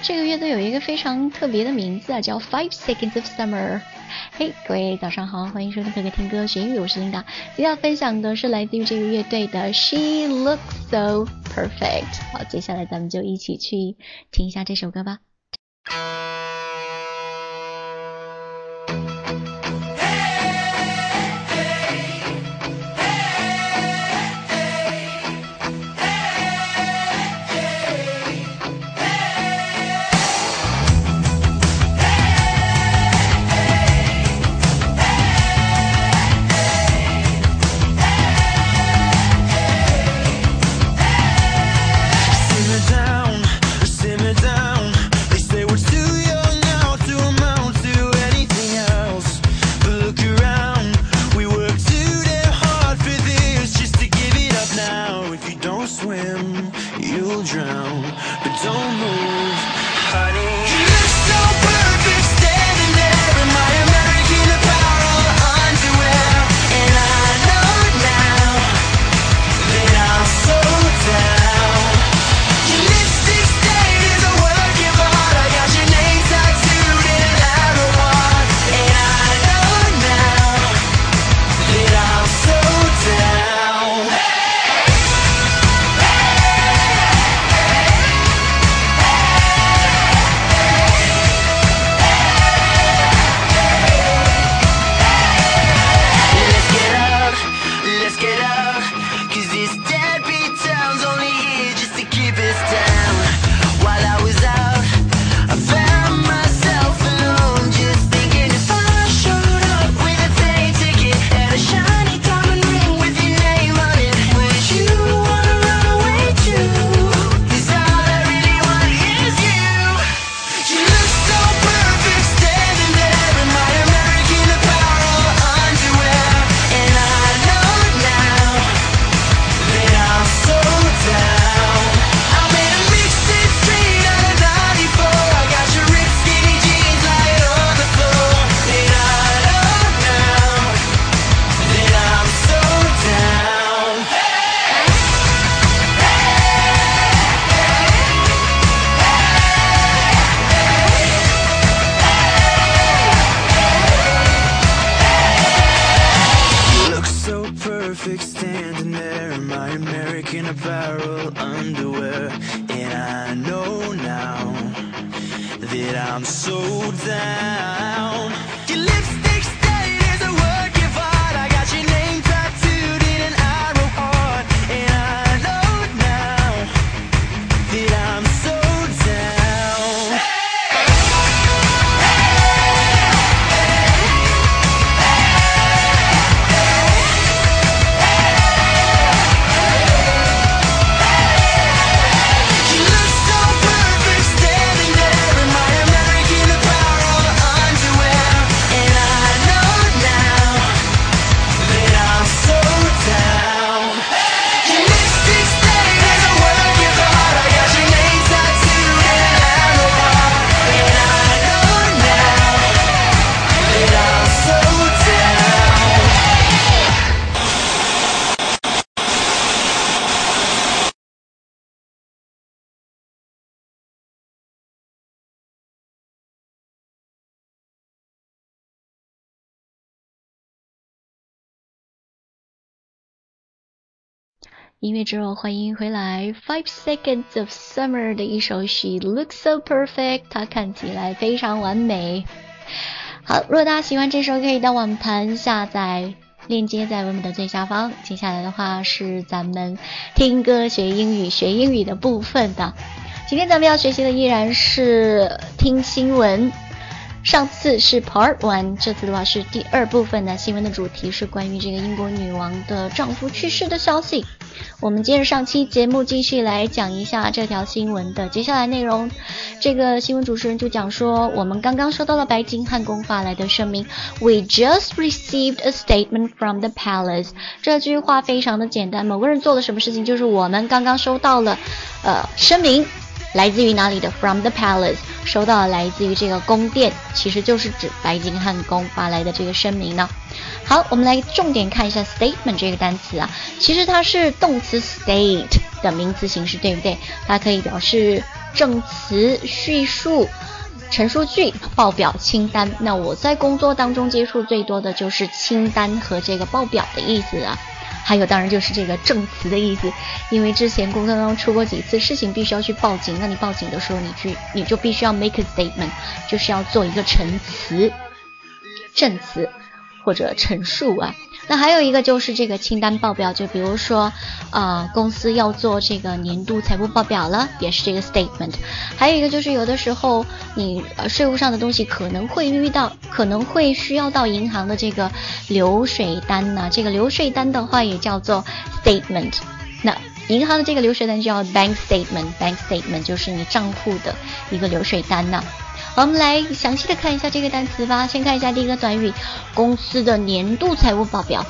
这个乐队有一个非常特别的名字啊，叫 Five Seconds of Summer。嘿，各位早上好，欢迎收听可可听歌学英语，我是琳达。今天要分享的是来自于这个乐队的 She Looks So Perfect。好，接下来咱们就一起去听一下这首歌吧。音乐之后欢迎回来 Five Seconds of Summer 的一首 She Looks So Perfect， 她看起来非常完美。好，如果大家喜欢这首可以到网盘下载，链接在文本的最下方。接下来的话是咱们听歌学英语的部分的。今天咱们要学习的依然是听新闻，上次是 Part 1， 这次的话是第二部分的新闻的主题是关于这个英国女王的丈夫去世的消息。我们接着上期节目继续来讲一下这条新闻的接下来内容。这个新闻主持人就讲说，我们刚刚收到了白金汉宫发来的声明 We just received a statement from the palace。 这句话非常的简单，某个人做了什么事情，就是我们刚刚收到了声明，来自于哪里的 From the palace， 收到了来自于这个宫殿，其实就是指白金汉宫发来的这个声明呢。好，我们来重点看一下 statement 这个单词啊，其实它是动词 state 的名词形式，对不对？它可以表示证词、叙述、陈述句、报表、清单。那我在工作当中接触最多的就是清单和这个报表的意思啊，还有当然就是这个证词的意思，因为之前工作当中出过几次事情必须要去报警，那你报警的时候你就必须要 make a statement， 就是要做一个陈词、证词或者陈述啊。那还有一个就是这个清单报表，就比如说公司要做这个年度财务报表了，也是这个 statement。还有一个就是有的时候你税务上的东西可能会需要到银行的这个流水单呢，这个流水单的话也叫做 statement。那银行的这个流水单就叫 bank statement 就是你账户的一个流水单呢。我们来详细的看一下这个单词吧。先看一下第一个短语，公司的年度财务报表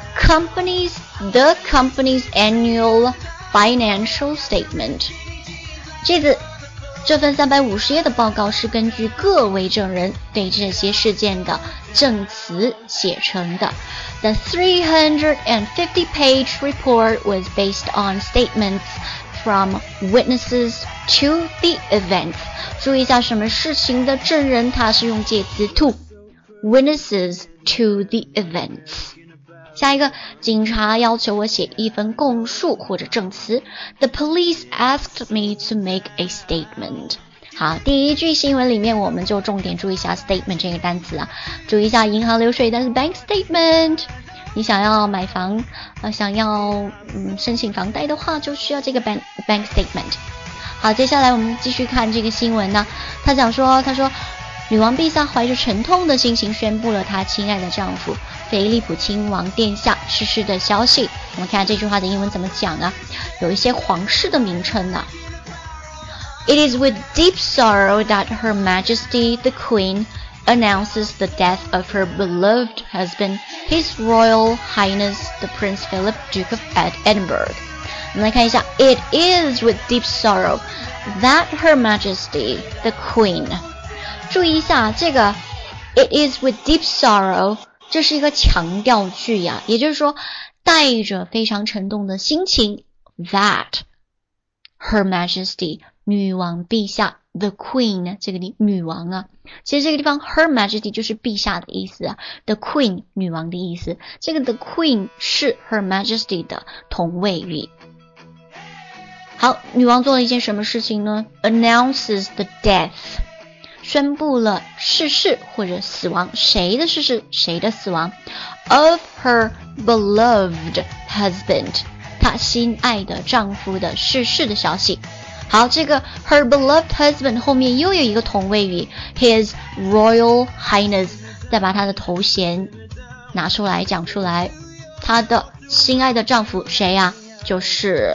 the company's annual financial statement。 这份350页的报告是根据各位证人对这些事件的证词写成的。 The 350-page report was based on statements from witnesses to the events。 注意一下什么事情的证人，它是用介词 to， witnesses to the events。 下一个，警察要求我写一份供述或者证词。 The police asked me to make a statement。 好，第一句新闻里面我们就重点注意一下 statement 这个单词啊，注意一下银行流水单是 bank statement。你想要买房想要申请房贷的话，就需要这个 bank statement。好，接下来我们继续看这个新闻呢。他说女王陛下怀着沉痛的心情宣布了她亲爱的丈夫菲利普亲王殿下逝世的消息。我们看这句话的英文怎么讲啊？有一些皇室的名称啊。It is with deep sorrow that Her Majesty the Queen announces the death of her beloved husband, His Royal Highness the Prince Philip, Duke of Edinburgh。我们来看一下 It is with deep sorrow that Her Majesty the Queen。 注意一下这个 It is with deep sorrow， 这是一个强调句呀，也就是说带着非常沉重的心情 that Her Majesty 女王陛下 the Queen 这个女王啊，其实这个地方 Her Majesty 就是陛下的意思啊， The Queen 女王的意思，这个 The Queen 是 Her Majesty 的同位语。好，女王做了一件什么事情呢？ Announces the death， 宣布了逝世或者死亡。谁的逝世？谁的死亡？ Of her beloved husband， 她心爱的丈夫的逝世的消息。好，这个 her beloved husband 后面又有一个同位语 His Royal Highness， 再把她的头衔拿出来讲出来，她的心爱的丈夫谁呀？就是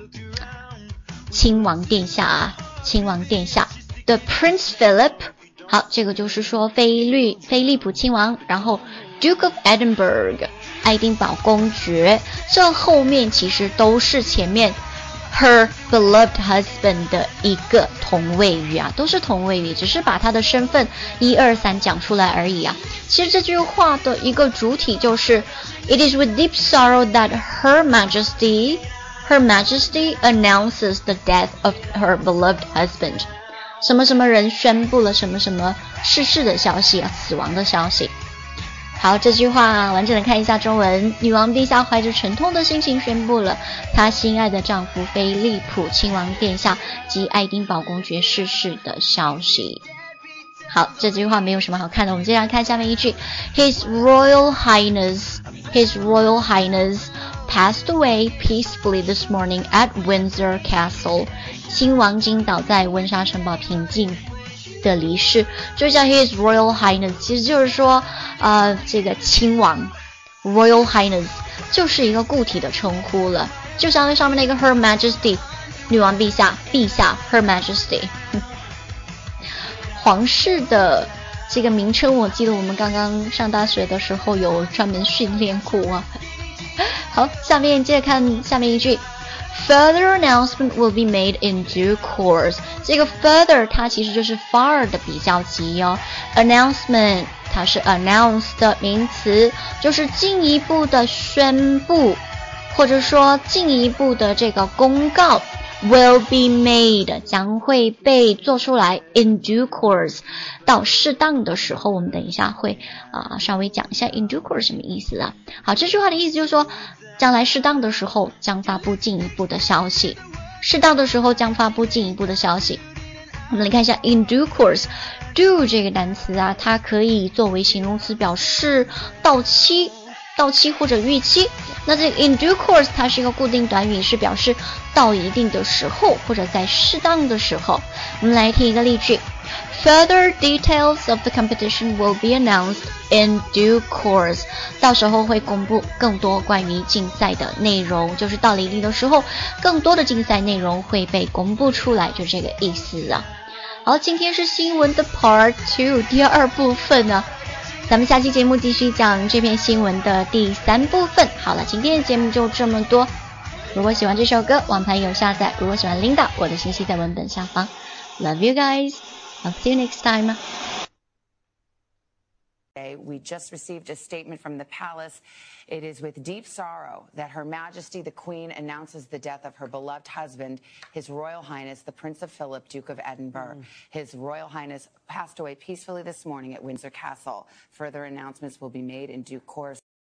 亲王殿下啊，亲王殿下 The Prince Philip。 好，这个就是说菲利普亲王，然后 Duke of Edinburgh 爱丁堡公爵，这后面其实都是前面 her beloved husband 的一个同位语啊，都是同位语，只是把他的身份1、2、3讲出来而已啊。其实这句话的一个主体就是 It is with deep sorrow that Her Majesty announces the death of her beloved husband。 什么什么人宣布了什么什么逝世的消息啊，死亡的消息。好，这句话完整的看一下中文。女王陛下怀着沉痛的心情宣布了她心爱的丈夫菲利普亲王殿下及爱丁堡公爵逝世的消息。好，这句话没有什么好看的，我们接下来看下面一句 His Royal Highness passed away peacefully this morning at Windsor Castle。 亲王今早在温莎城堡平静的离世。就像 His Royal Highness 其实就是说这个亲王 Royal Highness 就是一个固体的称呼了，就像上面那个 Her Majesty 女王陛下Her Majesty 皇室的这个名称我记得我们刚刚上大学的时候有专门训练过啊。好，下面接着看下面一句Further announcement will be made in due course。 这个 further 它其实就是 far 的比较级哦。 Announcement 它是 announce 的名词，就是进一步的宣布或者说进一步的这个公告。 will be made 将会被做出来 in due course 到适当的时候，我们等一下会稍微讲一下 in due course 什么意思啊。好，这句话的意思就是说将来适当的时候将发布进一步的消息，适当的时候将发布进一步的消息。我们来看一下 in due course do 这个单词啊，它可以作为形容词表示到期或者预期。那这个 in due course 它是一个固定短语，是表示到一定的时候或者在适当的时候。我们来听一个例句 Further details of the competition will be announced in due course 到时候会公布更多关于竞赛的内容，就是到了一定的时候更多的竞赛内容会被公布出来，就这个意思啊。好，今天是新闻的 Part 2 第二部分呢，咱们下期节目继续讲这篇新闻的第3部分。好了，今天的节目就这么多。如果喜欢这首歌，网盘有下载。如果喜欢 Linda， 我的信息在文本下方。Love you guys. I'll see you next time. We just received a statement from the palace. It is with deep sorrow that Her Majesty the Queen announces the death of her beloved husband, His Royal Highness the Prince of Philip, Duke of Edinburgh. His Royal Highness passed away peacefully this morning at Windsor Castle. Further announcements will be made in due course.